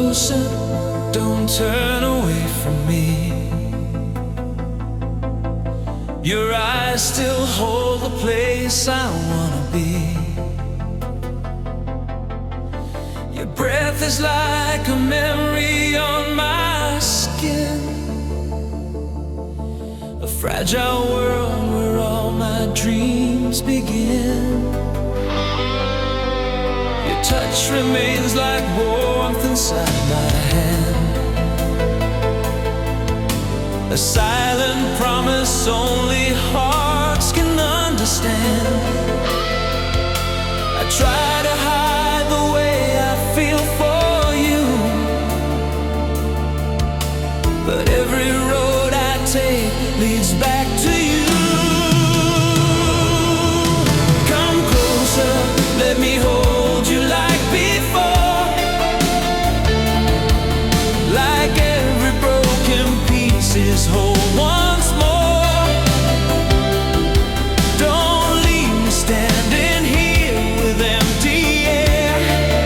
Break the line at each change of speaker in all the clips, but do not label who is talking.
closer, don't turn away from me. Your eyes still hold the place I wanna be. Your breath is like a memory on my skin, a fragile world where all my dreams begin. Your touch remains like warmth inside my hand, a silent promise only hearts can understand. I try to hide the way I feel for you, but every road I take leads back to you. Come closer, let me hold you like before, like every broken piece is whole once more. Don't leave me standing here with empty air.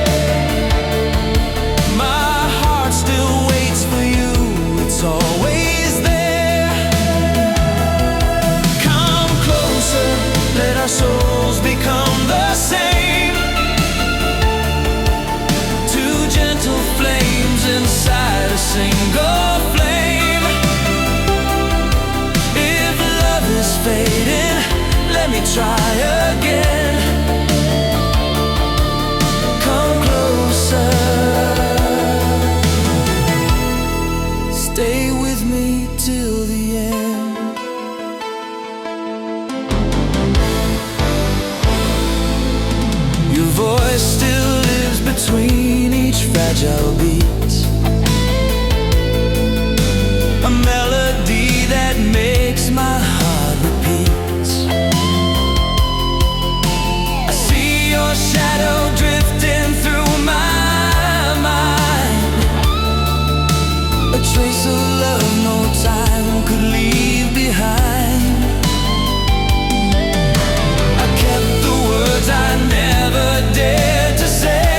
My heart still waits for you, it's always there. Come closer, let our souls become the same, two gentle flames inside a single flame. If love is fading, let me try again. Come closer, stay with me till the end. Your voice still lives between each fragile beat, a melody that makes my heart repeat. I see your shadow drifting through my mind, a trace of love no time could leave behind. I kept the words I never dared to say,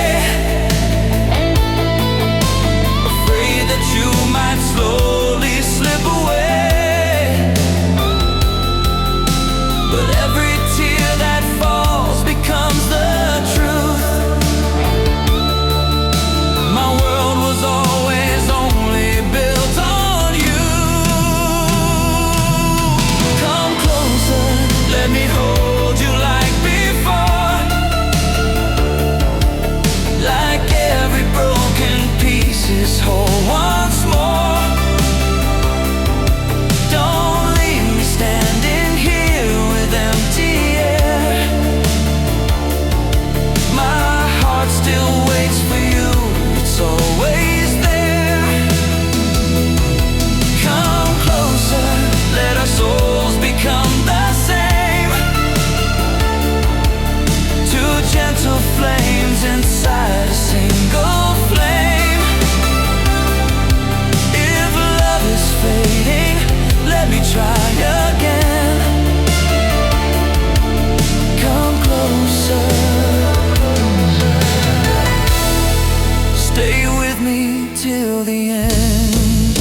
afraid that you might slowly slip away. But every tear that falls becomes the truth. My world was always only built on you. Come closer, let me hold you like before, like every broken piece is whole once more. Don't leave me standing here with empty air. My heart still waits for you, it's always there. Come closer, let our souls become the same, two gentle flames inside a single flame. If love is fading, let me try again. Come closer, stay with me till the end.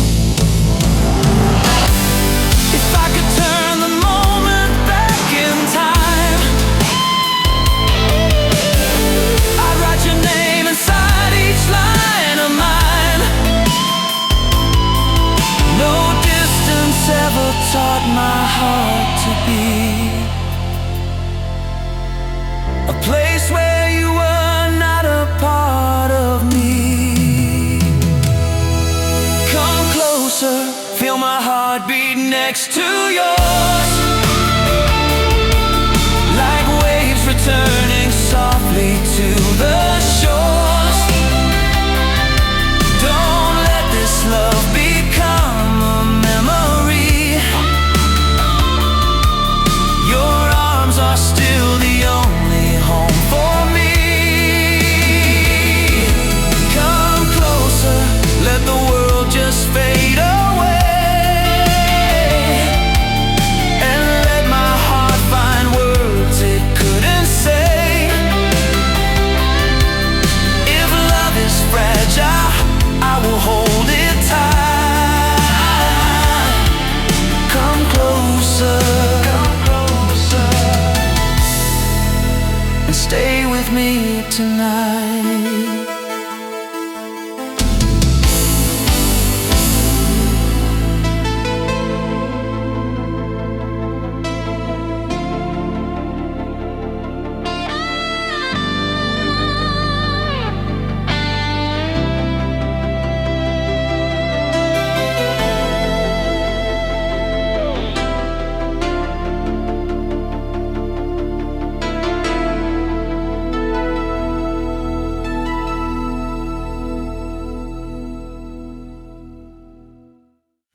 If I could turn the moment back in time, I'd write your name inside each line of mine. No distance ever taught my heart to beat, a place where you were not a part of me. Come closer, feel my heart beat next to yours.